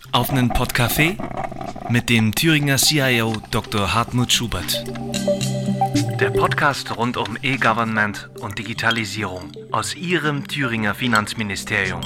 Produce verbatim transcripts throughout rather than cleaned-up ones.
Auf einen Podcafé mit dem Thüringer C I O Doktor Hartmut Schubert. Der Podcast rund um E-Government und Digitalisierung aus Ihrem Thüringer Finanzministerium.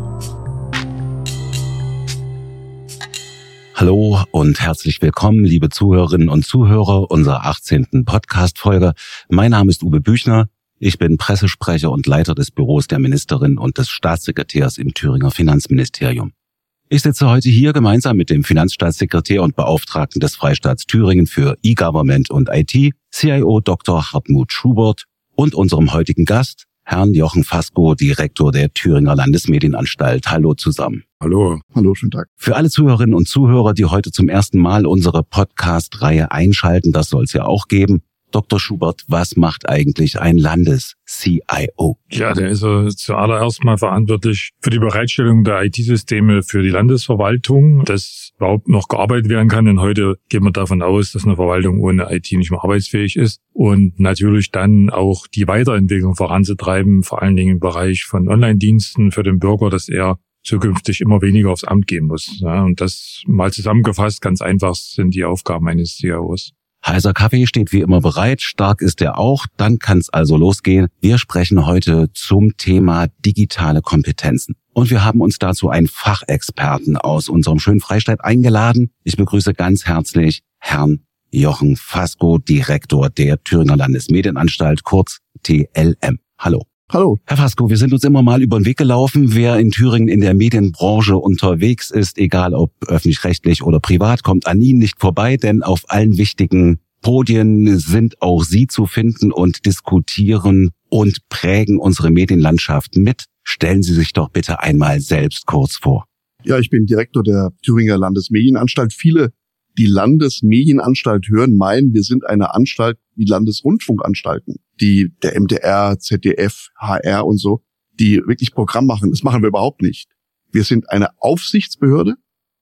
Hallo und herzlich willkommen, liebe Zuhörerinnen und Zuhörer unserer achtzehnten Podcast-Folge. Mein Name ist Uwe Büchner. Ich bin Pressesprecher und Leiter des Büros der Ministerin und des Staatssekretärs im Thüringer Finanzministerium. Ich sitze heute hier gemeinsam mit dem Finanzstaatssekretär und Beauftragten des Freistaats Thüringen für E-Government und I T, C I O Doktor Hartmut Schubert, und unserem heutigen Gast, Herrn Jochen Fasko, Direktor der Thüringer Landesmedienanstalt. Hallo zusammen. Hallo. Hallo, schönen Tag. Für alle Zuhörerinnen und Zuhörer, die heute zum ersten Mal unsere Podcast-Reihe einschalten, das soll es ja auch geben. Doktor Schubert, was macht eigentlich ein Landes-C I O? Ja, der ist äh, zuallererst mal verantwortlich für die Bereitstellung der I T-Systeme für die Landesverwaltung, dass überhaupt noch gearbeitet werden kann. Denn heute gehen wir davon aus, dass eine Verwaltung ohne I T nicht mehr arbeitsfähig ist. Und natürlich dann auch die Weiterentwicklung voranzutreiben, vor allen Dingen im Bereich von Online-Diensten für den Bürger, dass er zukünftig immer weniger aufs Amt gehen muss. Ja, und das mal zusammengefasst, ganz einfach sind die Aufgaben eines C I Os. Heißer Kaffee steht wie immer bereit, stark ist er auch, dann kann es also losgehen. Wir sprechen heute zum Thema digitale Kompetenzen. Und wir haben uns dazu einen Fachexperten aus unserem schönen Freistaat eingeladen. Ich begrüße ganz herzlich Herrn Jochen Fasko, Direktor der Thüringer Landesmedienanstalt, kurz T L M. Hallo. Hallo. Herr Fasko, wir sind uns immer mal über den Weg gelaufen. Wer in Thüringen in der Medienbranche unterwegs ist, egal ob öffentlich-rechtlich oder privat, kommt an Ihnen nicht vorbei, denn auf allen wichtigen Podien sind auch Sie zu finden und diskutieren und prägen unsere Medienlandschaft mit. Stellen Sie sich doch bitte einmal selbst kurz vor. Ja, ich bin Direktor der Thüringer Landesmedienanstalt. Viele, die Landesmedienanstalt hören, meinen, wir sind eine Anstalt wie Landesrundfunkanstalten, die der M D R, Z D F, H R und so, die wirklich Programm machen. Das machen wir überhaupt nicht. Wir sind eine Aufsichtsbehörde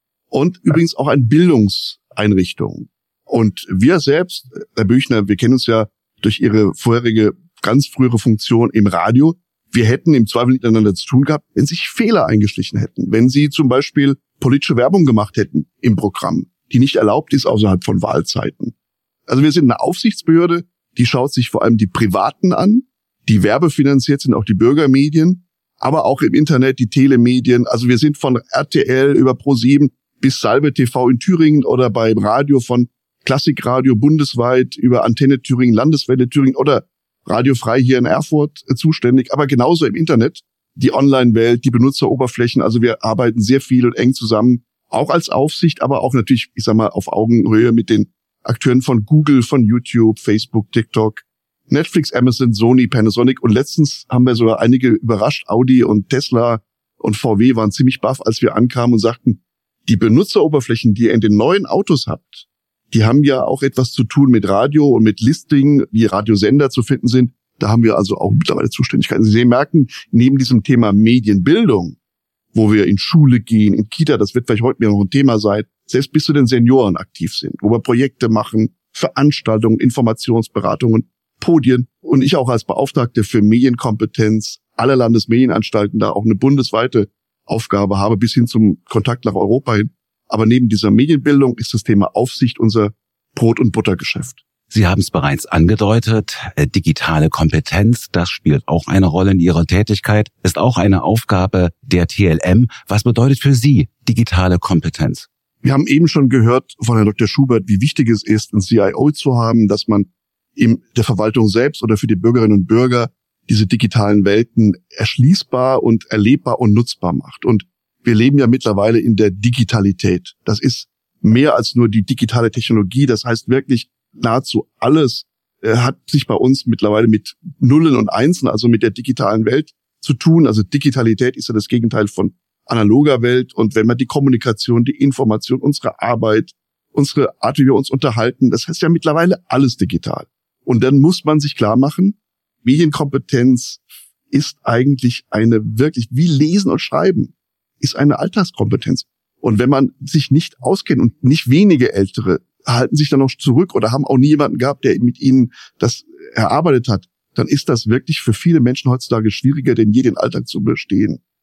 und übrigens auch eine Bildungseinrichtung. Und wir selbst, Herr Büchner, wir kennen uns ja durch Ihre vorherige, ganz frühere Funktion im Radio. Wir hätten im Zweifel miteinander zu tun gehabt, wenn sich Fehler eingeschlichen hätten. Wenn Sie zum Beispiel politische Werbung gemacht hätten im Programm, die nicht erlaubt ist außerhalb von Wahlzeiten. Also wir sind eine Aufsichtsbehörde, die schaut sich vor allem die Privaten an, die werbefinanziert sind, auch die Bürgermedien, aber auch im Internet die Telemedien. Also wir sind von R T L über ProSieben bis Salbe T V in Thüringen oder beim Radio von Klassikradio bundesweit über Antenne Thüringen, Landeswelle Thüringen oder Radio Frei hier in Erfurt äh, zuständig, aber genauso im Internet, die Online-Welt, die Benutzeroberflächen. Also wir arbeiten sehr viel und eng zusammen, auch als Aufsicht, aber auch natürlich, ich sag mal, auf Augenhöhe mit den Akteuren von Google, von YouTube, Facebook, TikTok, Netflix, Amazon, Sony, Panasonic. Und letztens haben wir sogar einige überrascht. Audi und Tesla und V W waren ziemlich baff, als wir ankamen und sagten, die Benutzeroberflächen, die ihr in den neuen Autos habt, die haben ja auch etwas zu tun mit Radio und mit Listing, wie Radiosender zu finden sind. Da haben wir also auch mittlerweile Zuständigkeiten. Sie merken, neben diesem Thema Medienbildung, wo wir in Schule gehen, in Kita, das wird vielleicht heute noch ein Thema sein, selbst bis zu den Senioren aktiv sind, wo wir Projekte machen, Veranstaltungen, Informationsberatungen, Podien. Und ich auch als Beauftragter für Medienkompetenz aller Landesmedienanstalten da auch eine bundesweite Aufgabe habe, bis hin zum Kontakt nach Europa hin. Aber neben dieser Medienbildung ist das Thema Aufsicht unser Brot- und Buttergeschäft. Sie haben es bereits angedeutet, digitale Kompetenz, das spielt auch eine Rolle in Ihrer Tätigkeit, ist auch eine Aufgabe der T L M. Was bedeutet für Sie digitale Kompetenz? Wir haben eben schon gehört von Herrn Doktor Schubert, wie wichtig es ist, ein C I O zu haben, dass man in der Verwaltung selbst oder für die Bürgerinnen und Bürger diese digitalen Welten erschließbar und erlebbar und nutzbar macht. Und wir leben ja mittlerweile in der Digitalität. Das ist mehr als nur die digitale Technologie. Das heißt wirklich, nahezu alles äh, hat sich bei uns mittlerweile mit Nullen und Einsen, also mit der digitalen Welt zu tun. Also Digitalität ist ja das Gegenteil von analoger Welt. Und wenn man die Kommunikation, die Information, unsere Arbeit, unsere Art, wie wir uns unterhalten, das heißt ja mittlerweile alles digital. Und dann muss man sich klar machen, Medienkompetenz ist eigentlich eine wirklich, wie Lesen und Schreiben, ist eine Alltagskompetenz. Und wenn man sich nicht auskennt und nicht wenige Ältere halten sich dann noch zurück oder haben auch nie jemanden gehabt, der mit ihnen das erarbeitet hat, dann ist das wirklich für viele Menschen heutzutage schwieriger denn je, den Alltag zu bestehen.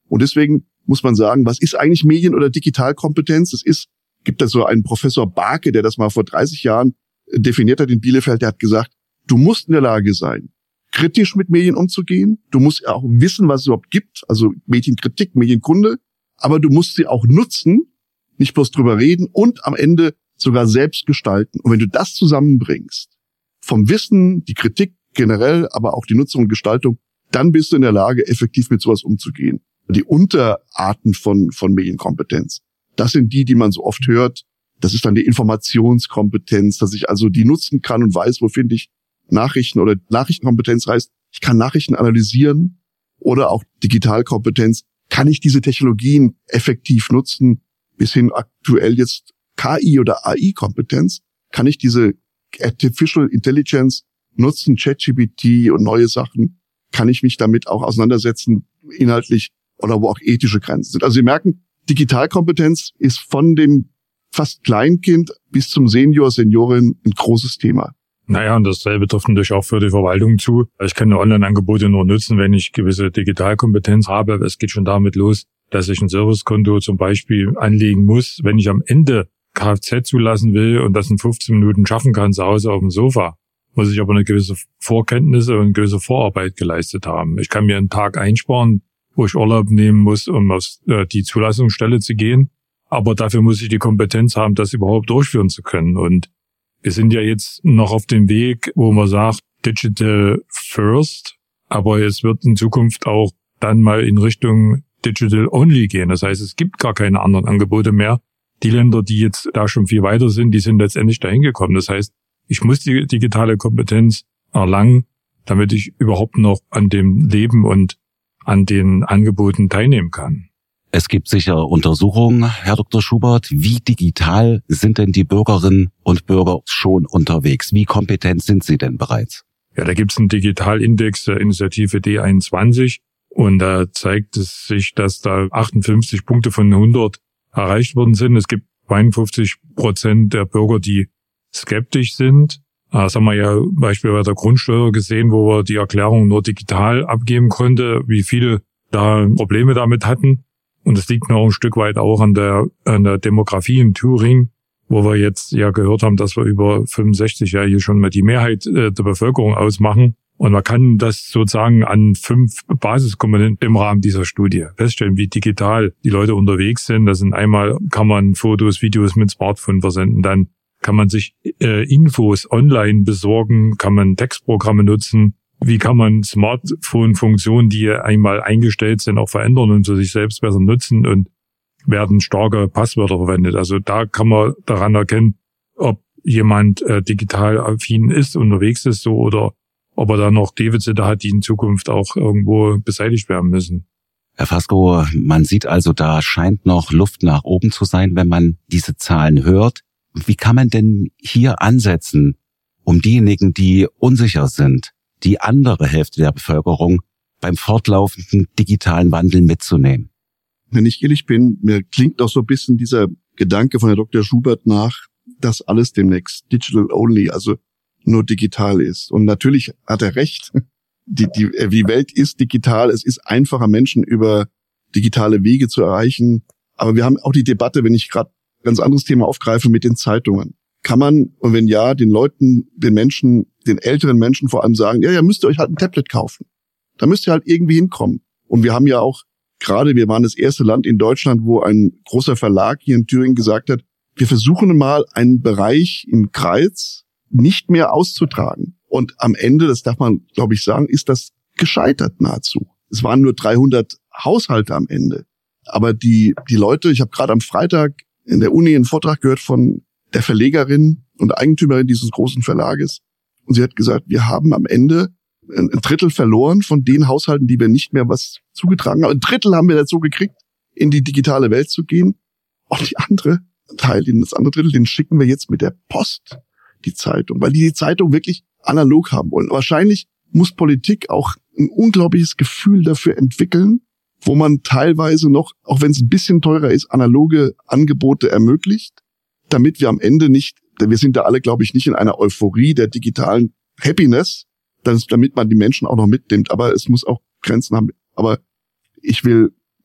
Und deswegen muss man sagen, was ist eigentlich Medien- oder Digitalkompetenz? Es ist, gibt da so einen Professor Barke, der das mal vor dreißig Jahren definiert hat in Bielefeld, der hat gesagt, du musst in der Lage sein, kritisch mit Medien umzugehen. Du musst auch wissen, was es überhaupt gibt, also Medienkritik, Medienkunde, aber du musst sie auch nutzen, nicht bloß drüber reden und am Ende sogar selbst gestalten. Und wenn du das zusammenbringst, vom Wissen, die Kritik generell, aber auch die Nutzung und Gestaltung, dann bist du in der Lage, effektiv mit sowas umzugehen. Die Unterarten von, von Medienkompetenz, das sind die, die man so oft hört. Das ist dann die Informationskompetenz, dass ich also die nutzen kann und weiß, wo finde ich Nachrichten, oder Nachrichtenkompetenz heißt, ich kann Nachrichten analysieren, oder auch Digitalkompetenz, kann ich diese Technologien effektiv nutzen, bis hin aktuell jetzt K I oder A I-Kompetenz, kann ich diese Artificial Intelligence nutzen, ChatGPT und neue Sachen, kann ich mich damit auch auseinandersetzen, inhaltlich, oder wo auch ethische Grenzen sind. Also Sie merken, Digitalkompetenz ist von dem fast Kleinkind bis zum Senior, Seniorin ein großes Thema. Naja, und dasselbe trifft natürlich auch für die Verwaltung zu. Ich kann Online-Angebote nur nutzen, wenn ich gewisse Digitalkompetenz habe. Es geht schon damit los, dass ich ein Servicekonto zum Beispiel anlegen muss, wenn ich am Ende Kfz zulassen will und das in fünfzehn Minuten schaffen kann zu Hause auf dem Sofa, muss ich aber eine gewisse Vorkenntnisse und eine gewisse Vorarbeit geleistet haben. Ich kann mir einen Tag einsparen, wo ich Urlaub nehmen muss, um auf die Zulassungsstelle zu gehen. Aber dafür muss ich die Kompetenz haben, das überhaupt durchführen zu können. Und wir sind ja jetzt noch auf dem Weg, wo man sagt, Digital First, aber es wird in Zukunft auch dann mal in Richtung Digital Only gehen. Das heißt, es gibt gar keine anderen Angebote mehr. Die Länder, die jetzt da schon viel weiter sind, die sind letztendlich dahin gekommen. Das heißt, ich muss die digitale Kompetenz erlangen, damit ich überhaupt noch an dem Leben und an den Angeboten teilnehmen kann. Es gibt sicher Untersuchungen, Herr Doktor Schubert. Wie digital sind denn die Bürgerinnen und Bürger schon unterwegs? Wie kompetent sind sie denn bereits? Ja, da gibt es einen Digitalindex der Initiative D einundzwanzig und da zeigt es sich, dass da achtundfünfzig Punkte von hundert erreicht worden sind. Es gibt zweiundfünfzig Prozent der Bürger, die skeptisch sind. Das haben wir ja beispielsweise bei der Grundsteuer gesehen, wo wir die Erklärung nur digital abgeben konnte, wie viele da Probleme damit hatten. Und es liegt noch ein Stück weit auch an der, an der Demografie in Thüringen, wo wir jetzt ja gehört haben, dass wir über fünfundsechzig ja hier schon mal die Mehrheit der Bevölkerung ausmachen. Und man kann das sozusagen an fünf Basiskomponenten im Rahmen dieser Studie feststellen, wie digital die Leute unterwegs sind. Das sind einmal, kann man Fotos, Videos mit Smartphone versenden, dann kann man sich äh, Infos online besorgen, kann man Textprogramme nutzen, wie kann man Smartphone-Funktionen, die einmal eingestellt sind, auch verändern und für sich selbst besser nutzen, und werden starke Passwörter verwendet. Also da kann man daran erkennen, ob jemand äh, digital affin ist, unterwegs ist, so, oder ob er da noch Defizite hat, die in Zukunft auch irgendwo beseitigt werden müssen. Herr Fasko, man sieht also, da scheint noch Luft nach oben zu sein, wenn man diese Zahlen hört. Wie kann man denn hier ansetzen, um diejenigen, die unsicher sind, die andere Hälfte der Bevölkerung beim fortlaufenden digitalen Wandel mitzunehmen? Wenn ich ehrlich bin, mir klingt auch so ein bisschen dieser Gedanke von Herrn Doktor Schubert nach, dass alles demnächst digital only, also nur digital ist. Und natürlich hat er recht. Die, die, die Welt ist digital. Es ist einfacher, Menschen über digitale Wege zu erreichen. Aber wir haben auch die Debatte, wenn ich gerade ein ganz anderes Thema aufgreife, mit den Zeitungen. Kann man, und wenn ja, den Leuten, den Menschen, den älteren Menschen vor allem sagen, ja, ja, müsst ihr euch halt ein Tablet kaufen. Da müsst ihr halt irgendwie hinkommen. Und wir haben ja auch gerade, wir waren das erste Land in Deutschland, wo ein großer Verlag hier in Thüringen gesagt hat, wir versuchen mal einen Bereich im Kreis nicht mehr auszutragen. Und am Ende, das darf man, glaube ich, sagen, ist das gescheitert nahezu. Es waren nur dreihundert Haushalte am Ende. Aber die die Leute, ich habe gerade am Freitag in der Uni einen Vortrag gehört von der Verlegerin und Eigentümerin dieses großen Verlages. Und sie hat gesagt, wir haben am Ende ein Drittel verloren von den Haushalten, die wir nicht mehr was zugetragen haben. Ein Drittel haben wir dazu gekriegt, in die digitale Welt zu gehen. Und die andere Teil, das andere Drittel, den schicken wir jetzt mit der Post, die Zeitung, weil die die Zeitung wirklich analog haben wollen. Wahrscheinlich muss Politik auch ein unglaubliches Gefühl dafür entwickeln, wo man teilweise noch, auch wenn es ein bisschen teurer ist, analoge Angebote ermöglicht, damit wir am Ende nicht, wir sind da alle, glaube ich, nicht in einer Euphorie der digitalen Happiness, damit man die Menschen auch noch mitnimmt. Aber es muss auch Grenzen haben. Aber ich will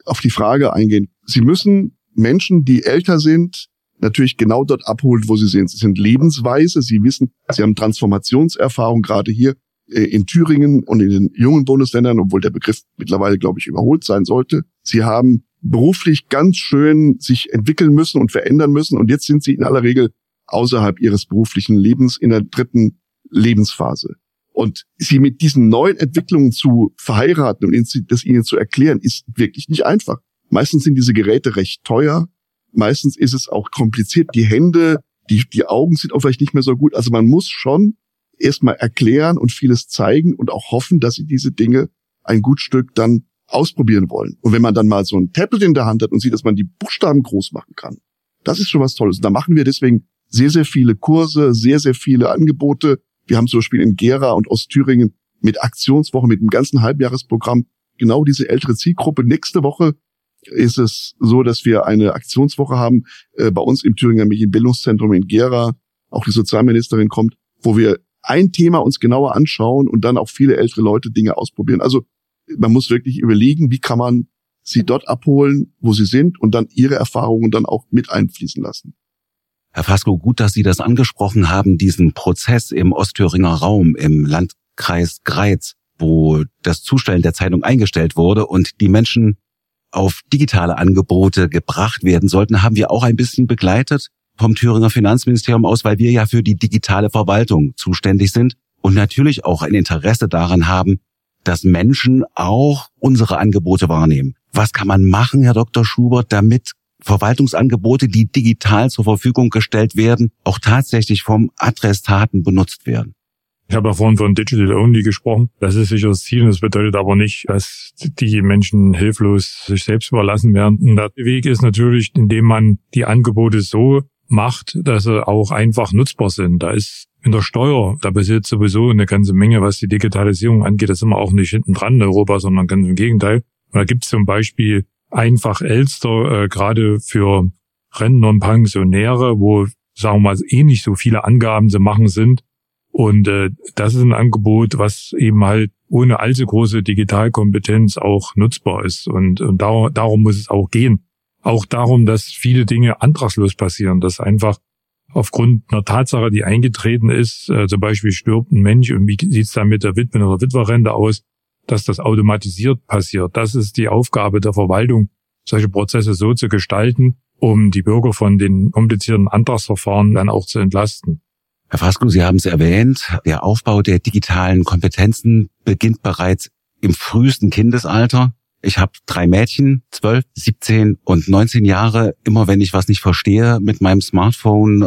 auf die Frage eingehen. Sie müssen Menschen, die älter sind, natürlich genau dort abholen, wo sie sind. Sie sind lebensweise, sie wissen, sie haben Transformationserfahrung, gerade hier in Thüringen und in den jungen Bundesländern, obwohl der Begriff mittlerweile, glaube ich, überholt sein sollte. Sie haben beruflich ganz schön sich entwickeln müssen und verändern müssen und jetzt sind sie in aller Regel außerhalb ihres beruflichen Lebens in der dritten Lebensphase. Und sie mit diesen neuen Entwicklungen zu verheiraten und das ihnen zu erklären, ist wirklich nicht einfach. Meistens sind diese Geräte recht teuer. Meistens ist es auch kompliziert. Die Hände, die, die Augen sind auch vielleicht nicht mehr so gut. Also man muss schon erstmal erklären und vieles zeigen und auch hoffen, dass sie diese Dinge ein gut Stück dann ausprobieren wollen. Und wenn man dann mal so ein Tablet in der Hand hat und sieht, dass man die Buchstaben groß machen kann, das ist schon was Tolles. Und da machen wir deswegen sehr, sehr viele Kurse, sehr, sehr viele Angebote. Wir haben zum Beispiel in Gera und Ostthüringen mit Aktionswoche, mit dem ganzen Halbjahresprogramm genau diese ältere Zielgruppe. Nächste Woche ist es so, dass wir eine Aktionswoche haben äh, bei uns im Thüringer Medienbildungszentrum in Gera. Auch die Sozialministerin kommt, wo wir ein Thema uns genauer anschauen und dann auch viele ältere Leute Dinge ausprobieren. Also man muss wirklich überlegen, wie kann man sie dort abholen, wo sie sind und dann ihre Erfahrungen dann auch mit einfließen lassen. Herr Fasko, gut, dass Sie das angesprochen haben, diesen Prozess im Ostthüringer Raum, im Landkreis Greiz, wo das Zustellen der Zeitung eingestellt wurde und die Menschen auf digitale Angebote gebracht werden sollten, haben wir auch ein bisschen begleitet vom Thüringer Finanzministerium aus, weil wir ja für die digitale Verwaltung zuständig sind und natürlich auch ein Interesse daran haben, dass Menschen auch unsere Angebote wahrnehmen. Was kann man machen, Herr Doktor Schubert, damit Verwaltungsangebote, die digital zur Verfügung gestellt werden, auch tatsächlich vom Adressaten benutzt werden? Ich habe ja vorhin von Digital Only gesprochen. Das ist sicher das Ziel. Das bedeutet aber nicht, dass die Menschen hilflos sich selbst überlassen werden. Und der Weg ist natürlich, indem man die Angebote so macht, dass sie auch einfach nutzbar sind. Da ist in der Steuer, da passiert sowieso eine ganze Menge, was die Digitalisierung angeht. Da sind wir auch nicht hinten dran in Europa, sondern ganz im Gegenteil. Und da gibt es zum Beispiel einfach Elster, äh, gerade für Rentner und Pensionäre, wo, sagen wir mal, eh nicht so viele Angaben zu machen sind. Und äh, das ist ein Angebot, was eben halt ohne allzu große Digitalkompetenz auch nutzbar ist. Und, und da, darum muss es auch gehen. Auch darum, dass viele Dinge antragslos passieren, dass einfach aufgrund einer Tatsache, die eingetreten ist, äh, zum Beispiel stirbt ein Mensch und wie sieht es dann mit der Witwen- oder Witwerrente aus, dass das automatisiert passiert. Das ist die Aufgabe der Verwaltung, solche Prozesse so zu gestalten, um die Bürger von den komplizierten Antragsverfahren dann auch zu entlasten. Herr Fasko, Sie haben es erwähnt, der Aufbau der digitalen Kompetenzen beginnt bereits im frühesten Kindesalter. Ich habe drei Mädchen, zwölf, siebzehn und neunzehn Jahre. Immer wenn ich was nicht verstehe mit meinem Smartphone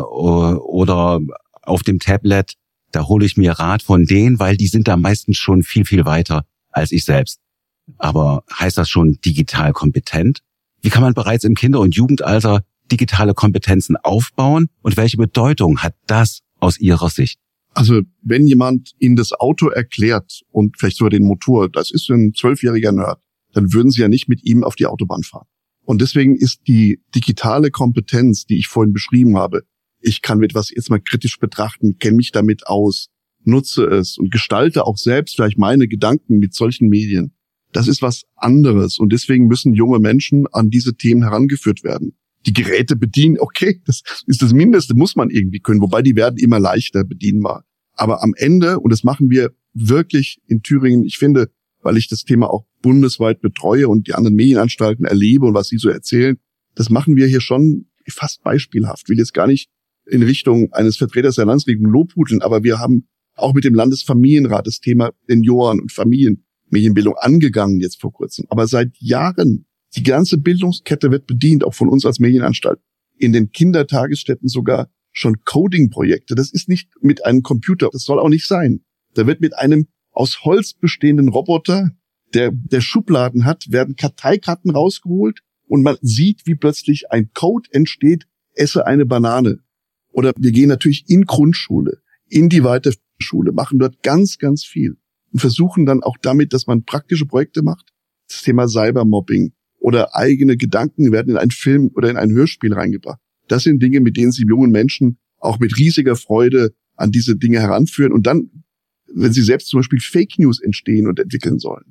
oder auf dem Tablet, da hole ich mir Rat von denen, weil die sind da meistens schon viel, viel weiter als ich selbst. Aber heißt das schon digital kompetent? Wie kann man bereits im Kinder- und Jugendalter digitale Kompetenzen aufbauen und welche Bedeutung hat das aus Ihrer Sicht? Also wenn jemand Ihnen das Auto erklärt und vielleicht sogar den Motor, das ist ein zwölfjähriger Nerd, dann würden Sie ja nicht mit ihm auf die Autobahn fahren. Und deswegen ist die digitale Kompetenz, die ich vorhin beschrieben habe, ich kann etwas jetzt mal kritisch betrachten, kenne mich damit aus, nutze es und gestalte auch selbst vielleicht meine Gedanken mit solchen Medien. Das ist was anderes und deswegen müssen junge Menschen an diese Themen herangeführt werden. Die Geräte bedienen, okay, das ist das Mindeste, muss man irgendwie können, wobei die werden immer leichter bedienbar. Aber am Ende, und das machen wir wirklich in Thüringen, ich finde, weil ich das Thema auch bundesweit betreue und die anderen Medienanstalten erlebe und was sie so erzählen, das machen wir hier schon fast beispielhaft. Ich will jetzt gar nicht in Richtung eines Vertreters der Landesregierung lobhudeln, aber wir haben auch mit dem Landesfamilienrat das Thema Senioren und Familienmedienbildung angegangen jetzt vor kurzem. Aber seit Jahren, die ganze Bildungskette wird bedient, auch von uns als Medienanstalt. In den Kindertagesstätten sogar schon Coding-Projekte. Das ist nicht mit einem Computer, das soll auch nicht sein. Da wird mit einem aus Holz bestehenden Roboter, der, der Schubladen hat, werden Karteikarten rausgeholt und man sieht, wie plötzlich ein Code entsteht, esse eine Banane. Oder wir gehen natürlich in Grundschule, in die Weiterschule, machen dort ganz, ganz viel und versuchen dann auch damit, dass man praktische Projekte macht. Das Thema Cybermobbing oder eigene Gedanken werden in einen Film oder in ein Hörspiel reingebracht. Das sind Dinge, mit denen sie jungen Menschen auch mit riesiger Freude an diese Dinge heranführen und dann, wenn sie selbst zum Beispiel Fake News entstehen und entwickeln sollen,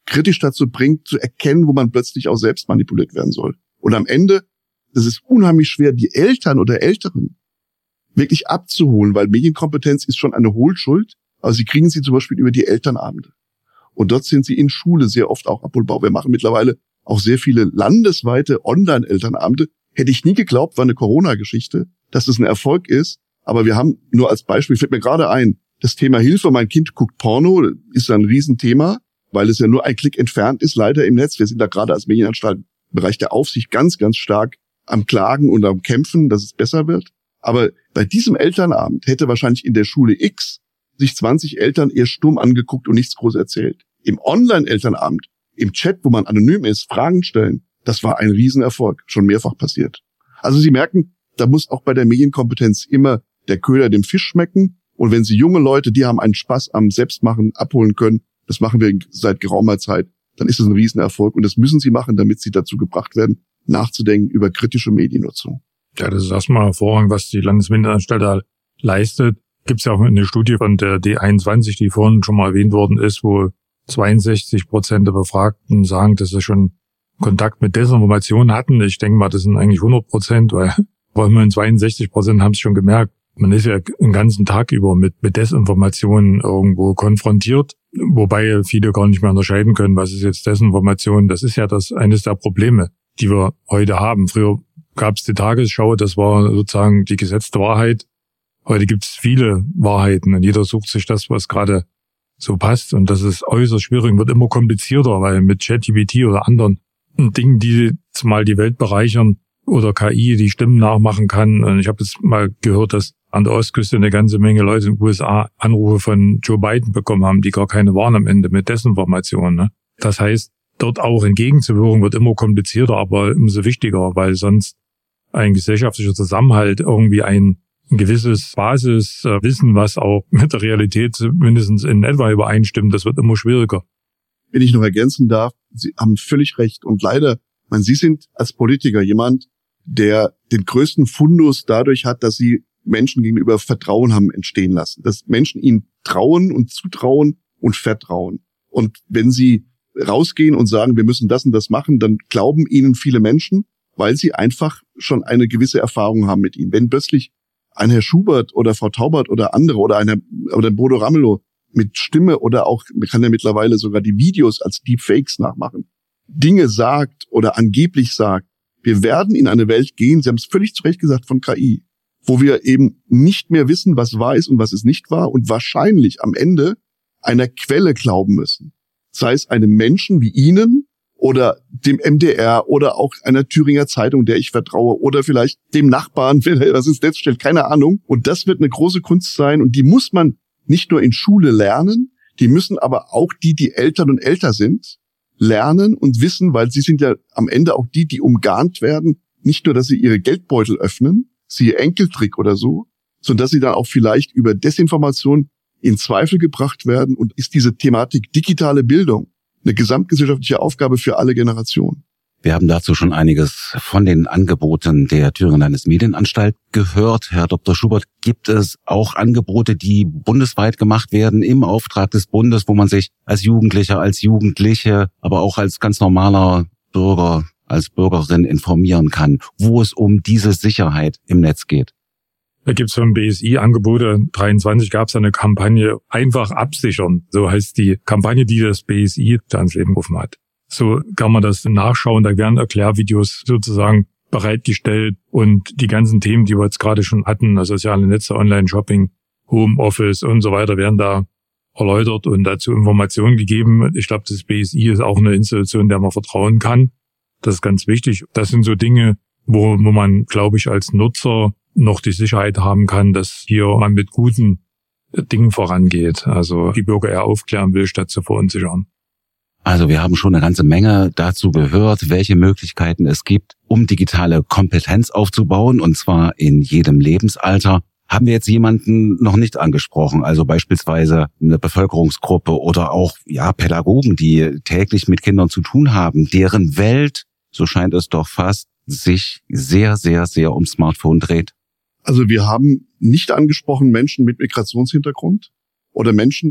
kritisch dazu bringt, zu erkennen, wo man plötzlich auch selbst manipuliert werden soll. Und am Ende, das ist unheimlich schwer, die Eltern oder Älteren wirklich abzuholen, weil Medienkompetenz ist schon eine Hohlschuld, aber sie kriegen sie zum Beispiel über die Elternabende. Und dort sind sie in Schule sehr oft auch abholbar. Wir machen mittlerweile auch sehr viele landesweite Online-Elternabende. Hätte ich nie geglaubt, war eine Corona-Geschichte, dass es ein Erfolg ist. Aber wir haben nur als Beispiel, fällt mir gerade ein, das Thema Hilfe, mein Kind guckt Porno, ist ein Riesenthema, weil es ja nur ein Klick entfernt ist, leider im Netz. Wir sind da gerade als Medienanstalt im Bereich der Aufsicht ganz, ganz stark am Klagen und am Kämpfen, dass es besser wird. Aber bei diesem Elternabend hätte wahrscheinlich in der Schule X sich zwanzig Eltern eher stumm angeguckt und nichts groß erzählt. Im Online-Elternabend, im Chat, wo man anonym ist, Fragen stellen, das war ein Riesenerfolg, schon mehrfach passiert. Also Sie merken, da muss auch bei der Medienkompetenz immer der Köder dem Fisch schmecken. Und wenn Sie junge Leute, die haben einen Spaß am Selbstmachen, abholen können, das machen wir seit geraumer Zeit, dann ist es ein Riesenerfolg. Und das müssen Sie machen, damit Sie dazu gebracht werden, nachzudenken über kritische Mediennutzung. Ja, das ist erstmal hervorragend, was die Landesmedienanstalt da leistet. Gibt es ja auch eine Studie von der D einundzwanzig, die vorhin schon mal erwähnt worden ist, wo zweiundsechzig Prozent der Befragten sagen, dass sie schon Kontakt mit Desinformation hatten. Ich denke mal, das sind eigentlich hundert Prozent, weil immerhin zweiundsechzig Prozent haben es schon gemerkt. Man ist ja den ganzen Tag über mit, mit Desinformationen irgendwo konfrontiert, wobei viele gar nicht mehr unterscheiden können, was ist jetzt Desinformation. Das ist ja das eines der Probleme, die wir heute haben. Früher gab es die Tagesschau, das war sozusagen die gesetzte Wahrheit. Heute gibt es viele Wahrheiten und jeder sucht sich das, was gerade so passt. Und das ist äußerst schwierig und wird immer komplizierter, weil mit ChatGPT oder anderen Dingen, die zumal die Welt bereichern oder K I die Stimmen nachmachen kann. Und ich habe jetzt mal gehört, dass an der Ostküste eine ganze Menge Leute in den U S A Anrufe von Joe Biden bekommen haben, die gar keine waren am Ende mit Desinformation. Ne? Das heißt, dort auch entgegenzuwirken wird immer komplizierter, aber umso wichtiger, weil sonst ein gesellschaftlicher Zusammenhalt irgendwie ein ein gewisses Basiswissen, was auch mit der Realität mindestens in etwa übereinstimmt, das wird immer schwieriger. Wenn ich noch ergänzen darf, Sie haben völlig recht. Und leider, man, Sie sind als Politiker jemand, der den größten Fundus dadurch hat, dass Sie Menschen gegenüber Vertrauen haben entstehen lassen. Dass Menschen Ihnen trauen und zutrauen und vertrauen. Und wenn Sie rausgehen und sagen, wir müssen das und das machen, dann glauben Ihnen viele Menschen, weil sie einfach schon eine gewisse Erfahrung haben mit Ihnen. Wenn plötzlich ein Herr Schubert oder Frau Taubert oder andere oder ein Herr, oder Bodo Ramelow mit Stimme oder auch, man kann ja mittlerweile sogar die Videos als Deepfakes nachmachen, Dinge sagt oder angeblich sagt, wir werden in eine Welt gehen, Sie haben es völlig zu Recht gesagt, von K I, wo wir eben nicht mehr wissen, was wahr ist und was es nicht war und wahrscheinlich am Ende einer Quelle glauben müssen. Sei es einem Menschen wie Ihnen oder dem M D R oder auch einer Thüringer Zeitung, der ich vertraue, oder vielleicht dem Nachbarn, wenn er was ins Netz stellt, keine Ahnung. Und das wird eine große Kunst sein und die muss man nicht nur in Schule lernen, die müssen aber auch die, die Eltern und älter sind, lernen und wissen, weil sie sind ja am Ende auch die, die umgarnt werden, nicht nur, dass sie ihre Geldbeutel öffnen, siehe Enkeltrick oder so, sondern dass sie dann auch vielleicht über Desinformation in Zweifel gebracht werden. Und ist diese Thematik digitale Bildung eine gesamtgesellschaftliche Aufgabe für alle Generationen. Wir haben dazu schon einiges von den Angeboten der Thüringer Landesmedienanstalt gehört. Herr Doktor Schubert, gibt es auch Angebote, die bundesweit gemacht werden im Auftrag des Bundes, wo man sich als Jugendlicher, als Jugendliche, aber auch als ganz normaler Bürger, als Bürgerin informieren kann, wo es um diese Sicherheit im Netz geht? Da gibt's vom B S I Angebote. dreiundzwanzig gab es eine Kampagne Einfach absichern. So heißt die Kampagne, die das B S I da ins Leben gerufen hat. So kann man das nachschauen. Da werden Erklärvideos sozusagen bereitgestellt und die ganzen Themen, die wir jetzt gerade schon hatten, also soziale Netze, Online-Shopping, Homeoffice und so weiter, werden da erläutert und dazu Informationen gegeben. Ich glaube, das B S I ist auch eine Institution, der man vertrauen kann. Das ist ganz wichtig. Das sind so Dinge, wo, wo man, glaube ich, als Nutzer noch die Sicherheit haben kann, dass hier man mit guten Dingen vorangeht. Also die Bürger eher aufklären will, statt zu verunsichern. Also wir haben schon eine ganze Menge dazu gehört, welche Möglichkeiten es gibt, um digitale Kompetenz aufzubauen, und zwar in jedem Lebensalter. Haben wir jetzt jemanden noch nicht angesprochen, also beispielsweise eine Bevölkerungsgruppe oder auch ja Pädagogen, die täglich mit Kindern zu tun haben, deren Welt, so scheint es doch fast, sich sehr, sehr, sehr ums Smartphone dreht? Also wir haben nicht angesprochen Menschen mit Migrationshintergrund oder Menschen,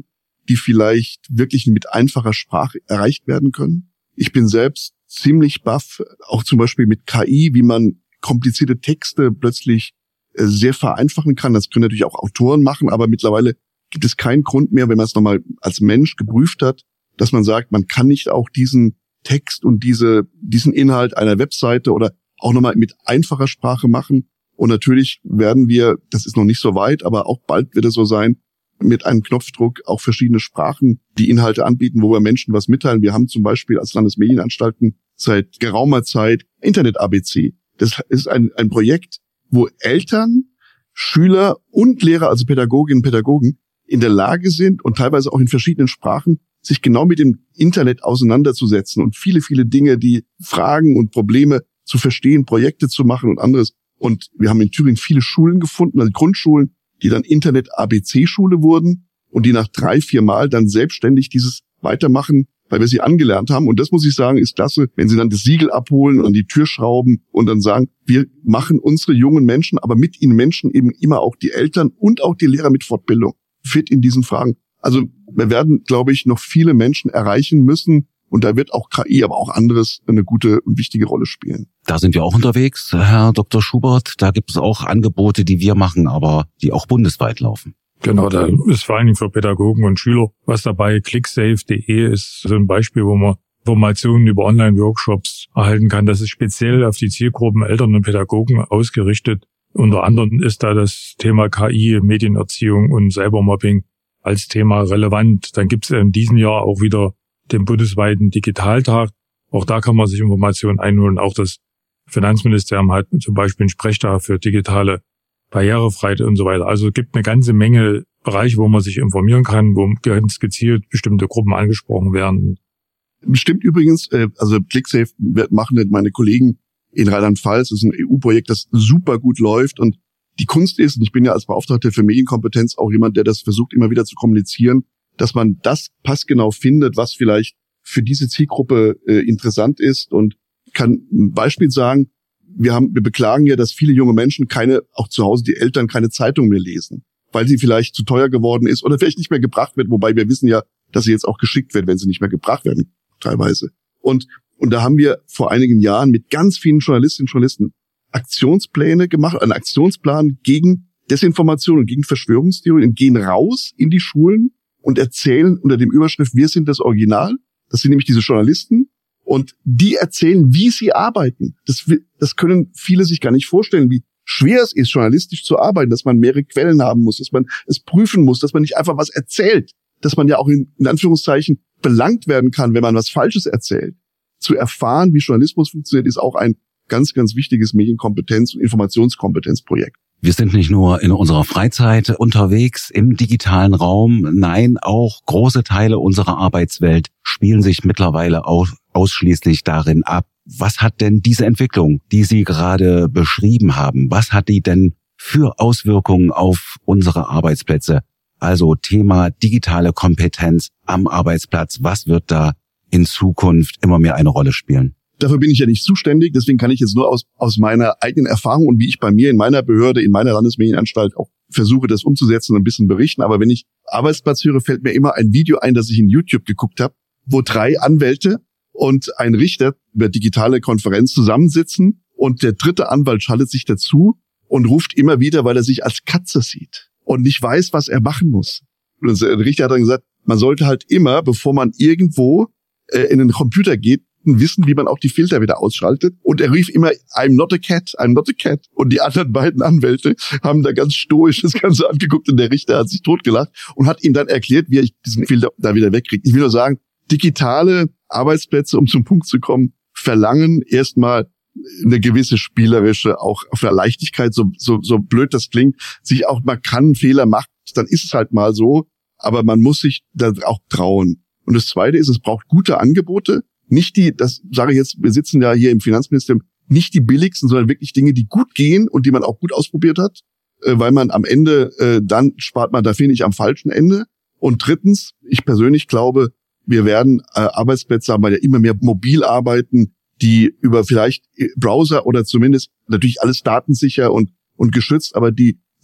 die vielleicht wirklich mit einfacher Sprache erreicht werden können. Ich bin selbst ziemlich baff, auch zum Beispiel mit K I, wie man komplizierte Texte plötzlich sehr vereinfachen kann. Das können natürlich auch Autoren machen, aber mittlerweile gibt es keinen Grund mehr, wenn man es nochmal als Mensch geprüft hat, dass man sagt, man kann nicht auch diesen Text und diese diesen Inhalt einer Webseite oder auch nochmal mit einfacher Sprache machen. Und natürlich werden wir, das ist noch nicht so weit, aber auch bald wird es so sein, mit einem Knopfdruck auch verschiedene Sprachen die Inhalte anbieten, wo wir Menschen was mitteilen. Wir haben zum Beispiel als Landesmedienanstalten seit geraumer Zeit Internet-A B C. Das ist ein, ein Projekt, wo Eltern, Schüler und Lehrer, also Pädagoginnen und Pädagogen, in der Lage sind und teilweise auch in verschiedenen Sprachen, sich genau mit dem Internet auseinanderzusetzen und viele, viele Dinge, die Fragen und Probleme zu verstehen, Projekte zu machen und anderes. Und wir haben in Thüringen viele Schulen gefunden, also Grundschulen, die dann Internet-A B C-Schule wurden und die nach drei, vier Mal dann selbstständig dieses weitermachen, weil wir sie angelernt haben. Und das, muss ich sagen, ist klasse, wenn sie dann das Siegel abholen und an die Tür schrauben und dann sagen, wir machen unsere jungen Menschen, aber mit ihnen Menschen eben immer auch die Eltern und auch die Lehrer mit Fortbildung fit in diesen Fragen. Also wir werden, glaube ich, noch viele Menschen erreichen müssen. Und da wird auch K I, aber auch anderes eine gute und wichtige Rolle spielen. Da sind wir auch unterwegs, Herr Doktor Schubert. Da gibt es auch Angebote, die wir machen, aber die auch bundesweit laufen. Genau, da ist vor allen Dingen für Pädagogen und Schüler was dabei. clicksafe punkt de ist so ein Beispiel, wo man Informationen über Online-Workshops erhalten kann. Das ist speziell auf die Zielgruppen Eltern und Pädagogen ausgerichtet. Unter anderem ist da das Thema K I, Medienerziehung und Cybermobbing als Thema relevant. Dann gibt es in diesem Jahr auch wieder den bundesweiten Digitaltag. Auch da kann man sich Informationen einholen. Auch das Finanzministerium hat zum Beispiel einen Sprechtag für digitale Barrierefreiheit und so weiter. Also es gibt eine ganze Menge Bereiche, wo man sich informieren kann, wo ganz gezielt bestimmte Gruppen angesprochen werden. Bestimmt übrigens, also ClickSafe machen meine Kollegen in Rheinland-Pfalz. Das ist ein E U-Projekt, das super gut läuft. Und die Kunst ist, und ich bin ja als Beauftragter für Medienkompetenz auch jemand, der das versucht immer wieder zu kommunizieren, dass man das passgenau findet, was vielleicht für diese Zielgruppe äh, interessant ist. Und kann ein Beispiel sagen, wir haben, wir beklagen ja, dass viele junge Menschen keine, auch zu Hause die Eltern keine Zeitung mehr lesen, weil sie vielleicht zu teuer geworden ist oder vielleicht nicht mehr gebracht wird, wobei wir wissen ja, dass sie jetzt auch geschickt wird, wenn sie nicht mehr gebracht werden, teilweise. Und, und da haben wir vor einigen Jahren mit ganz vielen Journalistinnen und Journalisten Aktionspläne gemacht, einen Aktionsplan gegen Desinformation und gegen Verschwörungstheorien und gehen raus in die Schulen und erzählen unter dem Überschrift, wir sind das Original. Das sind nämlich diese Journalisten. Und die erzählen, wie sie arbeiten. Das, das können viele sich gar nicht vorstellen, wie schwer es ist, journalistisch zu arbeiten, dass man mehrere Quellen haben muss, dass man es prüfen muss, dass man nicht einfach was erzählt, dass man ja auch in, in Anführungszeichen belangt werden kann, wenn man was Falsches erzählt. Zu erfahren, wie Journalismus funktioniert, ist auch ein ganz, ganz wichtiges Medienkompetenz- und Informationskompetenzprojekt. Wir sind nicht nur in unserer Freizeit unterwegs im digitalen Raum, nein, auch große Teile unserer Arbeitswelt spielen sich mittlerweile auch ausschließlich darin ab. Was hat denn diese Entwicklung, die Sie gerade beschrieben haben, was hat die denn für Auswirkungen auf unsere Arbeitsplätze? Also Thema digitale Kompetenz am Arbeitsplatz, was wird da in Zukunft immer mehr eine Rolle spielen? Dafür bin ich ja nicht zuständig, deswegen kann ich jetzt nur aus, aus meiner eigenen Erfahrung und wie ich bei mir in meiner Behörde, in meiner Landesmedienanstalt auch versuche, das umzusetzen und ein bisschen berichten. Aber wenn ich Arbeitsplatz höre, fällt mir immer ein Video ein, das ich in YouTube geguckt habe, wo drei Anwälte und ein Richter über digitale Konferenz zusammensitzen und der dritte Anwalt schaltet sich dazu und ruft immer wieder, weil er sich als Katze sieht und nicht weiß, was er machen muss. Und der Richter hat dann gesagt, man sollte halt immer, bevor man irgendwo äh, in den Computer geht, wissen, wie man auch die Filter wieder ausschaltet. Und er rief immer, I'm not a cat, I'm not a cat. Und die anderen beiden Anwälte haben da ganz stoisch das Ganze angeguckt und der Richter hat sich totgelacht und hat ihm dann erklärt, wie er diesen Filter da wieder wegkriegt. Ich will nur sagen, digitale Arbeitsplätze, um zum Punkt zu kommen, verlangen erstmal eine gewisse spielerische, auch auf der Leichtigkeit, so, so, so blöd das klingt, sich auch, man kann einen Fehler machen, dann ist es halt mal so, aber man muss sich da auch trauen. Und das Zweite ist, es braucht gute Angebote, nicht die, das sage ich jetzt, wir sitzen ja hier im Finanzministerium, nicht die billigsten, sondern wirklich Dinge, die gut gehen und die man auch gut ausprobiert hat, äh, weil man am Ende, äh, dann spart man da, finde ich, am falschen Ende. Und drittens, ich persönlich glaube, wir werden äh, Arbeitsplätze haben, weil ja immer mehr mobil arbeiten, die über vielleicht Browser oder zumindest natürlich alles datensicher und und geschützt, aber die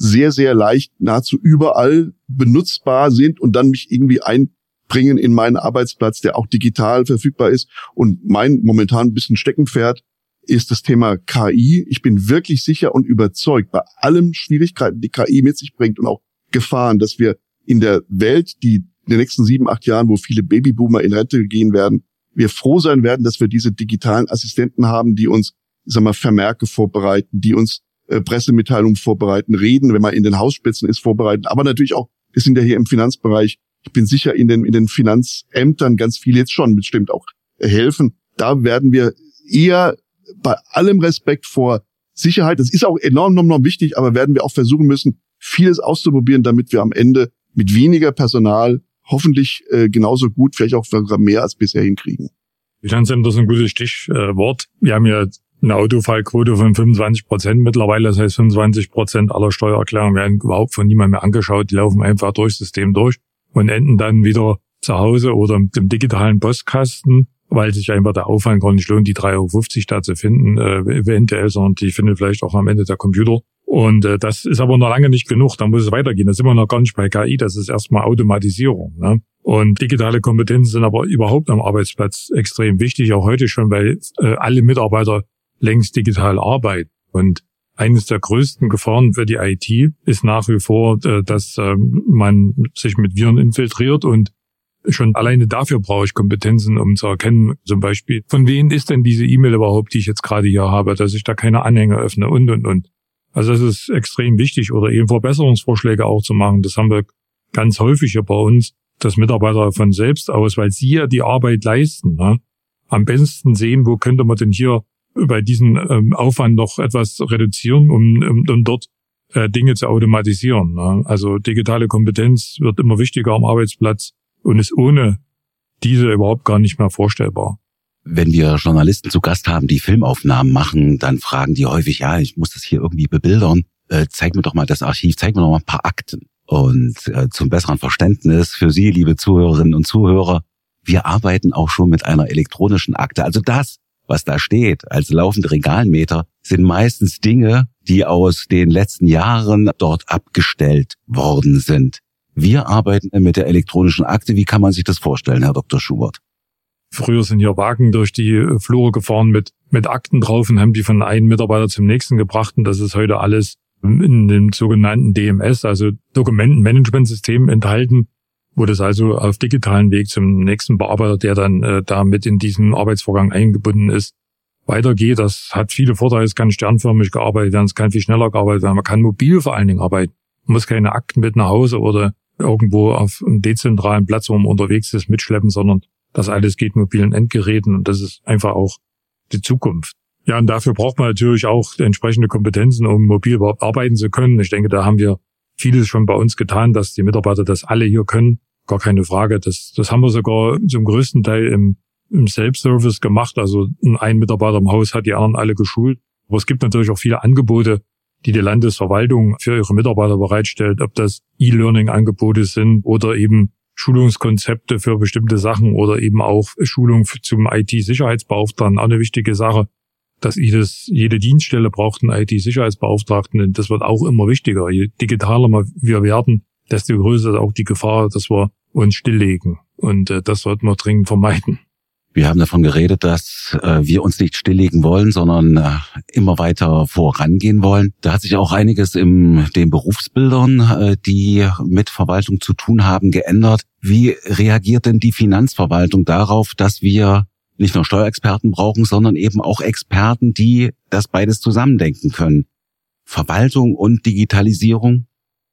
sehr, sehr leicht nahezu überall benutzbar sind und dann mich irgendwie einbringen in meinen Arbeitsplatz, der auch digital verfügbar ist. Und mein momentan ein bisschen Steckenpferd ist das Thema K I. Ich bin wirklich sicher und überzeugt, bei allen Schwierigkeiten, die K I mit sich bringt und auch Gefahren, dass wir in der Welt, die in den nächsten sieben, acht Jahren, wo viele Babyboomer in Rente gehen werden, wir froh sein werden, dass wir diese digitalen Assistenten haben, die uns, ich sag mal, Vermerke vorbereiten, die uns äh, Pressemitteilungen vorbereiten, reden, wenn man in den Hausspitzen ist, vorbereiten. Aber natürlich auch, wir sind ja hier im Finanzbereich. Ich bin sicher, in den in den Finanzämtern ganz viele jetzt schon bestimmt auch äh, helfen. Da werden wir eher bei allem Respekt vor Sicherheit, das ist auch enorm, enorm wichtig, aber werden wir auch versuchen müssen, vieles auszuprobieren, damit wir am Ende mit weniger Personal hoffentlich äh, genauso gut, vielleicht auch sogar mehr als bisher hinkriegen. Finanzämter ist ein gutes Stichwort. Wir haben ja eine Autofallquote von fünfundzwanzig Prozent mittlerweile. Das heißt, fünfundzwanzig Prozent aller Steuererklärungen werden überhaupt von niemandem mehr angeschaut. Die laufen einfach durchs System durch und enden dann wieder zu Hause oder im digitalen Postkasten, weil sich einfach der Aufwand gar nicht lohnt, die drei Euro fünfzig da zu finden, äh, eventuell, sondern die findet vielleicht auch am Ende der Computer. Und äh, das ist aber noch lange nicht genug, da muss es weitergehen. Da sind wir noch gar nicht bei K I, das ist erstmal Automatisierung. Ne? Und digitale Kompetenzen sind aber überhaupt am Arbeitsplatz extrem wichtig, auch heute schon, weil äh, alle Mitarbeiter längst digital arbeiten. Und eines der größten Gefahren für die I T ist nach wie vor, äh, dass äh, man sich mit Viren infiltriert, und schon alleine dafür brauche ich Kompetenzen, um zu erkennen, zum Beispiel, von wem ist denn diese E-Mail überhaupt, die ich jetzt gerade hier habe, dass ich da keine Anhänge öffne und, und, und. Also das ist extrem wichtig, oder eben Verbesserungsvorschläge auch zu machen. Das haben wir ganz häufig hier bei uns, dass Mitarbeiter von selbst aus, weil sie ja die Arbeit leisten, ne, am besten sehen, wo könnte man denn hier bei diesem ähm, Aufwand noch etwas reduzieren, um, um, um dort äh, Dinge zu automatisieren. Ne. Also digitale Kompetenz wird immer wichtiger am Arbeitsplatz und ist ohne diese überhaupt gar nicht mehr vorstellbar. Wenn wir Journalisten zu Gast haben, die Filmaufnahmen machen, dann fragen die häufig, ja, ich muss das hier irgendwie bebildern. Äh, zeig mir doch mal das Archiv, zeig mir doch mal ein paar Akten. Und äh, zum besseren Verständnis für Sie, liebe Zuhörerinnen und Zuhörer, wir arbeiten auch schon mit einer elektronischen Akte. Also das, was da steht als laufende Regalmeter, sind meistens Dinge, die aus den letzten Jahren dort abgestellt worden sind. Wir arbeiten mit der elektronischen Akte. Wie kann man sich das vorstellen, Herr Doktor Schubert? Früher sind hier Wagen durch die Flure gefahren mit mit Akten drauf und haben die von einem Mitarbeiter zum nächsten gebracht. Und das ist heute alles in dem sogenannten D M S, also Dokumentenmanagementsystem, enthalten, wo das also auf digitalen Weg zum nächsten Bearbeiter, der dann äh, da mit in diesen Arbeitsvorgang eingebunden ist, weitergeht. Das hat viele Vorteile. Es kann sternförmig gearbeitet werden, es kann viel schneller gearbeitet werden, man kann mobil vor allen Dingen arbeiten. Man muss keine Akten mit nach Hause oder irgendwo auf einem dezentralen Platz, wo man unterwegs ist, mitschleppen, sondern das alles geht mobilen Endgeräten, und das ist einfach auch die Zukunft. Ja, und dafür braucht man natürlich auch entsprechende Kompetenzen, um mobil überhaupt arbeiten zu können. Ich denke, da haben wir vieles schon bei uns getan, dass die Mitarbeiter das alle hier können. Gar keine Frage. Das, das haben wir sogar zum größten Teil im, im Self-Service gemacht. Also ein Mitarbeiter im Haus hat die anderen alle geschult. Aber es gibt natürlich auch viele Angebote, die die Landesverwaltung für ihre Mitarbeiter bereitstellt, ob das E-Learning-Angebote sind oder eben Schulungskonzepte für bestimmte Sachen oder eben auch Schulung zum I T-Sicherheitsbeauftragten, auch eine wichtige Sache, dass jedes, jede Dienststelle braucht einen I T-Sicherheitsbeauftragten, und das wird auch immer wichtiger. Je digitaler wir werden, desto größer ist auch die Gefahr, dass wir uns stilllegen, und äh, das sollten wir dringend vermeiden. Wir haben davon geredet, dass äh, wir uns nicht stilllegen wollen, sondern äh, immer weiter vorangehen wollen. Da hat sich auch einiges in den Berufsbildern, äh, die mit Verwaltung zu tun haben, geändert. Wie reagiert denn die Finanzverwaltung darauf, dass wir nicht nur Steuerexperten brauchen, sondern eben auch Experten, die das beides zusammendenken können? Verwaltung und Digitalisierung?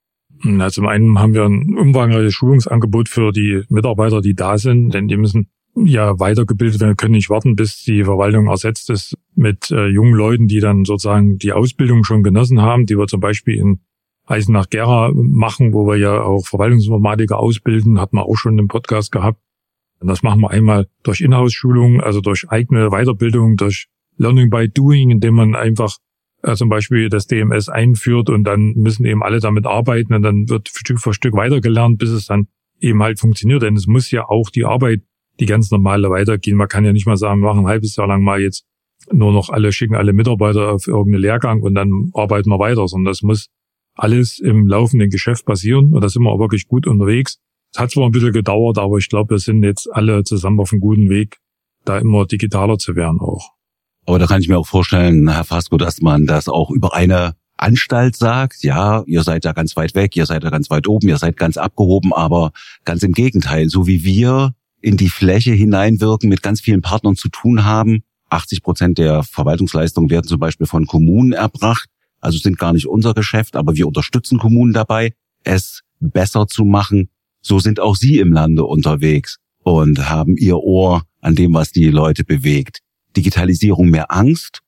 Na, zum einen haben wir ein umfangreiches Schulungsangebot für die Mitarbeiter, die da sind, denn die müssen ja weitergebildet werden, können nicht warten, bis die Verwaltung ersetzt ist mit äh, jungen Leuten, die dann sozusagen die Ausbildung schon genossen haben, die wir zum Beispiel in Eisenach-Gera machen, wo wir ja auch Verwaltungsinformatiker ausbilden, hat man auch schon im Podcast gehabt. Und das machen wir einmal durch Inhouse-Schulung, also durch eigene Weiterbildung, durch Learning by Doing, indem man einfach äh, zum Beispiel das D M S einführt, und dann müssen eben alle damit arbeiten, und dann wird Stück für Stück weitergelernt, bis es dann eben halt funktioniert. Denn es muss ja auch die Arbeit, die ganz normale, weitergehen. Man kann ja nicht mal sagen, wir machen ein halbes Jahr lang mal jetzt nur noch alle, schicken alle Mitarbeiter auf irgendeinen Lehrgang und dann arbeiten wir weiter, sondern das muss alles im laufenden Geschäft passieren. Und da sind wir auch wirklich gut unterwegs. Es hat zwar ein bisschen gedauert, aber ich glaube, wir sind jetzt alle zusammen auf einem guten Weg, da immer digitaler zu werden auch. Aber da kann ich mir auch vorstellen, Herr Fasko, dass man das auch über eine Anstalt sagt. Ja, ihr seid da ganz weit weg, ihr seid da ganz weit oben, ihr seid ganz abgehoben, aber ganz im Gegenteil, so wie wir in die Fläche hineinwirken, mit ganz vielen Partnern zu tun haben. achtzig Prozent der Verwaltungsleistungen werden zum Beispiel von Kommunen erbracht, also sind gar nicht unser Geschäft, aber wir unterstützen Kommunen dabei, es besser zu machen. So sind auch Sie im Lande unterwegs und haben Ihr Ohr an dem, was die Leute bewegt. Digitalisierung mehr Angst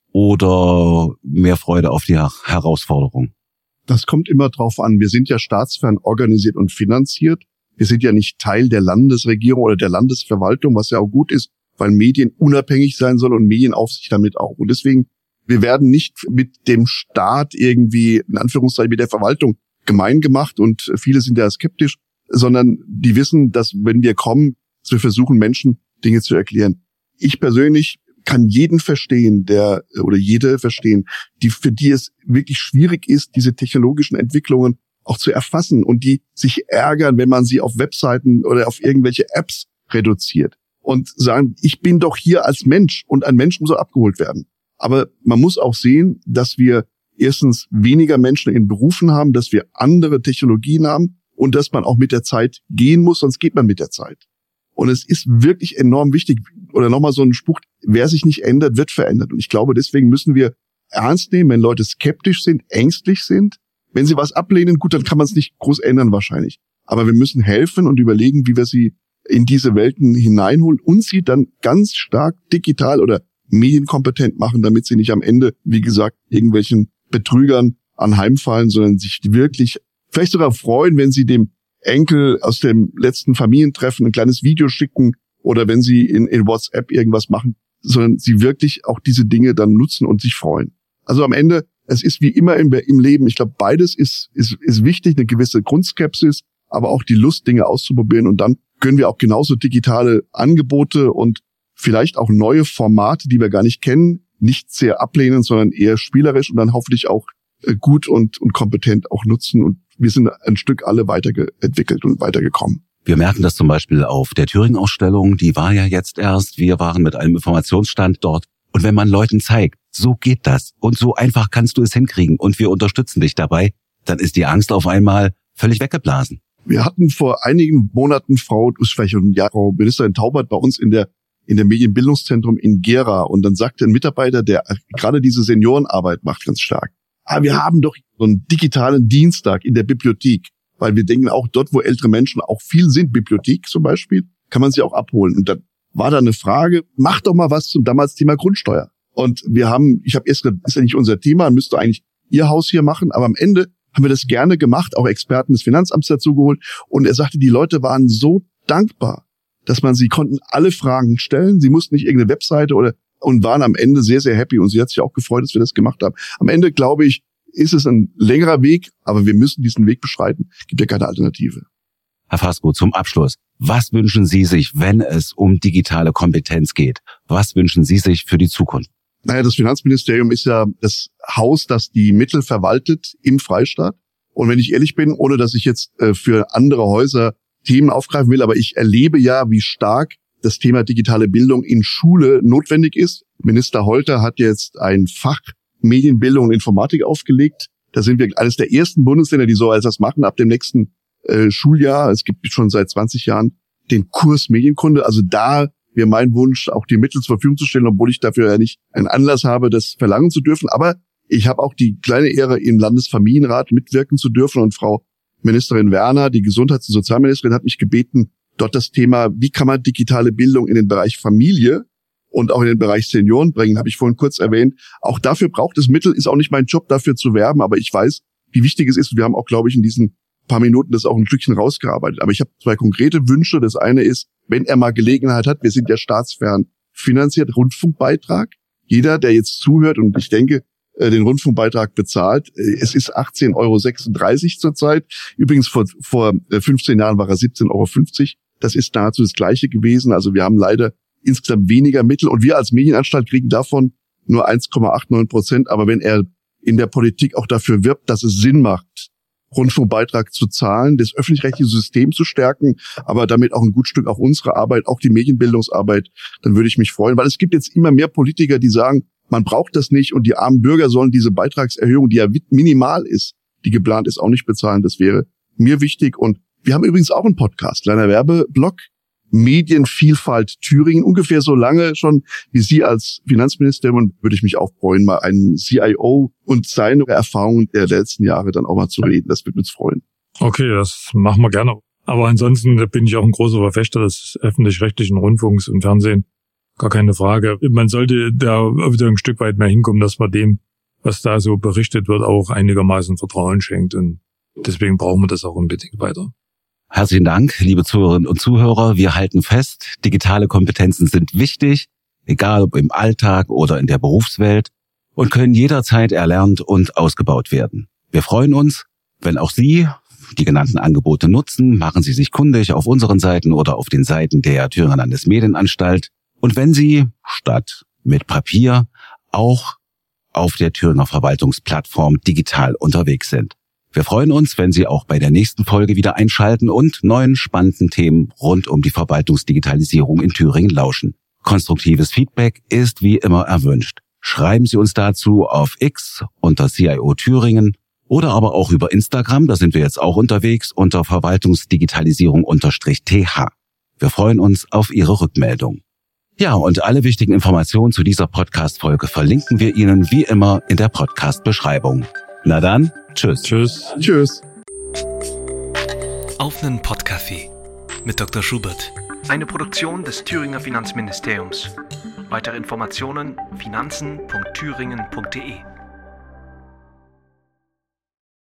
oder mehr Freude auf die Herausforderung? Das kommt immer drauf an. Wir sind ja staatsfern organisiert und finanziert. Wir sind ja nicht Teil der Landesregierung oder der Landesverwaltung, was ja auch gut ist, weil Medien unabhängig sein sollen und Medienaufsicht damit auch. Und deswegen, wir werden nicht mit dem Staat irgendwie, in Anführungszeichen, mit der Verwaltung gemein gemacht und viele sind ja skeptisch, sondern die wissen, dass wenn wir kommen, dass wir versuchen, Menschen Dinge zu erklären. Ich persönlich kann jeden verstehen, der oder jede verstehen, die für die es wirklich schwierig ist, diese technologischen Entwicklungen auch zu erfassen und die sich ärgern, wenn man sie auf Webseiten oder auf irgendwelche Apps reduziert und sagen, ich bin doch hier als Mensch und ein Mensch muss auch abgeholt werden. Aber man muss auch sehen, dass wir erstens weniger Menschen in Berufen haben, dass wir andere Technologien haben und dass man auch mit der Zeit gehen muss, sonst geht man mit der Zeit. Und es ist wirklich enorm wichtig, oder nochmal so ein Spruch, wer sich nicht ändert, wird verändert. Und ich glaube, deswegen müssen wir ernst nehmen, wenn Leute skeptisch sind, ängstlich sind. Wenn sie was ablehnen, gut, dann kann man es nicht groß ändern wahrscheinlich. Aber wir müssen helfen und überlegen, wie wir sie in diese Welten hineinholen und sie dann ganz stark digital oder medienkompetent machen, damit sie nicht am Ende, wie gesagt, irgendwelchen Betrügern anheimfallen, sondern sich wirklich vielleicht sogar freuen, wenn sie dem Enkel aus dem letzten Familientreffen ein kleines Video schicken oder wenn sie in, in WhatsApp irgendwas machen, sondern sie wirklich auch diese Dinge dann nutzen und sich freuen. Also am Ende, es ist wie immer im, im Leben, ich glaube, beides ist, ist, ist wichtig, eine gewisse Grundskepsis, aber auch die Lust, Dinge auszuprobieren und dann können wir auch genauso digitale Angebote und vielleicht auch neue Formate, die wir gar nicht kennen, nicht sehr ablehnen, sondern eher spielerisch und dann hoffentlich auch gut und, und kompetent auch nutzen. Und wir sind ein Stück alle weiterentwickelt und weitergekommen. Wir merken das zum Beispiel auf der Thüringen-Ausstellung, die war ja jetzt erst. Wir waren mit einem Informationsstand dort. Und wenn man Leuten zeigt, so geht das und so einfach kannst du es hinkriegen und wir unterstützen dich dabei, dann ist die Angst auf einmal völlig weggeblasen. Wir hatten vor einigen Monaten Frau, vielleicht ein Jahr, Frau Ministerin Taubert bei uns in der in der Medienbildungszentrum in Gera und dann sagte ein Mitarbeiter, der gerade diese Seniorenarbeit macht, ganz stark, ah, wir haben doch so einen digitalen Dienstag in der Bibliothek, weil wir denken auch dort, wo ältere Menschen auch viel sind, Bibliothek zum Beispiel, kann man sie auch abholen. Und dann war da eine Frage, mach doch mal was zum damals Thema Grundsteuer. Und wir haben, ich habe erst gesagt, ist ja nicht unser Thema, müsste eigentlich Ihr Haus hier machen, aber am Ende haben wir das gerne gemacht, auch Experten des Finanzamts dazu geholt. Und er sagte, die Leute waren so dankbar, dass man sie konnten alle Fragen stellen. Sie mussten nicht irgendeine Webseite oder und waren am Ende sehr, sehr happy. Und sie hat sich auch gefreut, dass wir das gemacht haben. Am Ende, glaube ich, ist es ein längerer Weg, aber wir müssen diesen Weg beschreiten. Es gibt ja keine Alternative. Herr Fasko, zum Abschluss. Was wünschen Sie sich, wenn es um digitale Kompetenz geht? Was wünschen Sie sich für die Zukunft? Naja, das Finanzministerium ist ja das Haus, das die Mittel verwaltet im Freistaat. Und wenn ich ehrlich bin, ohne dass ich jetzt äh, für andere Häuser Themen aufgreifen will, aber ich erlebe ja, wie stark das Thema digitale Bildung in Schule notwendig ist. Minister Holter hat jetzt ein Fach Medienbildung und Informatik aufgelegt. Da sind wir eines der ersten Bundesländer, die so etwas machen ab dem nächsten äh, Schuljahr. Es gibt schon seit zwanzig Jahren den Kurs Medienkunde. Also da wäre mein Wunsch, auch die Mittel zur Verfügung zu stellen, obwohl ich dafür ja nicht einen Anlass habe, das verlangen zu dürfen. Aber ich habe auch die kleine Ehre, im Landesfamilienrat mitwirken zu dürfen. Und Frau Ministerin Werner, die Gesundheits- und Sozialministerin, hat mich gebeten, dort das Thema, wie kann man digitale Bildung in den Bereich Familie und auch in den Bereich Senioren bringen, habe ich vorhin kurz erwähnt. Auch dafür braucht es Mittel, ist auch nicht mein Job, dafür zu werben, aber ich weiß, wie wichtig es ist. Wir haben auch, glaube ich, in diesen paar Minuten das auch ein Stückchen rausgearbeitet. Aber ich habe zwei konkrete Wünsche. Das eine ist, wenn er mal Gelegenheit hat, wir sind ja staatsfern finanziert, Rundfunkbeitrag. Jeder, der jetzt zuhört und ich denke, den Rundfunkbeitrag bezahlt. Es ist achtzehn Euro sechsunddreißig zurzeit. Übrigens vor, vor fünfzehn Jahren war er siebzehn Euro fünfzig. Das ist nahezu das Gleiche gewesen. Also wir haben leider insgesamt weniger Mittel und wir als Medienanstalt kriegen davon nur eins Komma neunundachtzig Prozent. Aber wenn er in der Politik auch dafür wirbt, dass es Sinn macht, Rundfunkbeitrag zu zahlen, das öffentlich-rechtliche System zu stärken, aber damit auch ein gut Stück auch unsere Arbeit, auch die Medienbildungsarbeit, dann würde ich mich freuen, weil es gibt jetzt immer mehr Politiker, die sagen, man braucht das nicht und die armen Bürger sollen diese Beitragserhöhung, die ja minimal ist, die geplant ist, auch nicht bezahlen. Das wäre mir wichtig. Und wir haben übrigens auch einen Podcast, kleiner Werbeblock, Medienvielfalt Thüringen, ungefähr so lange schon wie Sie als Finanzministerin, und würde ich mich auch freuen, mal einem C I O und seine Erfahrungen der letzten Jahre dann auch mal zu reden. Das würde uns freuen. Okay, das machen wir gerne. Aber ansonsten bin ich auch ein großer Verfechter des öffentlich-rechtlichen Rundfunks und Fernsehen. Gar keine Frage. Man sollte da wieder ein Stück weit mehr hinkommen, dass man dem, was da so berichtet wird, auch einigermaßen Vertrauen schenkt. Und deswegen brauchen wir das auch unbedingt weiter. Herzlichen Dank, liebe Zuhörerinnen und Zuhörer. Wir halten fest, digitale Kompetenzen sind wichtig, egal ob im Alltag oder in der Berufswelt, und können jederzeit erlernt und ausgebaut werden. Wir freuen uns, wenn auch Sie die genannten Angebote nutzen. Machen Sie sich kundig auf unseren Seiten oder auf den Seiten der Thüringer Landesmedienanstalt. Und wenn Sie statt mit Papier auch auf der Thüringer Verwaltungsplattform digital unterwegs sind. Wir freuen uns, wenn Sie auch bei der nächsten Folge wieder einschalten und neuen spannenden Themen rund um die Verwaltungsdigitalisierung in Thüringen lauschen. Konstruktives Feedback ist wie immer erwünscht. Schreiben Sie uns dazu auf X unter C I O Thüringen oder aber auch über Instagram, da sind wir jetzt auch unterwegs, unter Verwaltungsdigitalisierung-T H. Wir freuen uns auf Ihre Rückmeldung. Ja, und alle wichtigen Informationen zu dieser Podcast-Folge verlinken wir Ihnen wie immer in der Podcast-Beschreibung. Na dann, tschüss. Tschüss. Tschüss. Auf nen Podcafé mit Doktor Schubert. Eine Produktion des Thüringer Finanzministeriums. Weitere Informationen finanzen punkt thüringen punkt de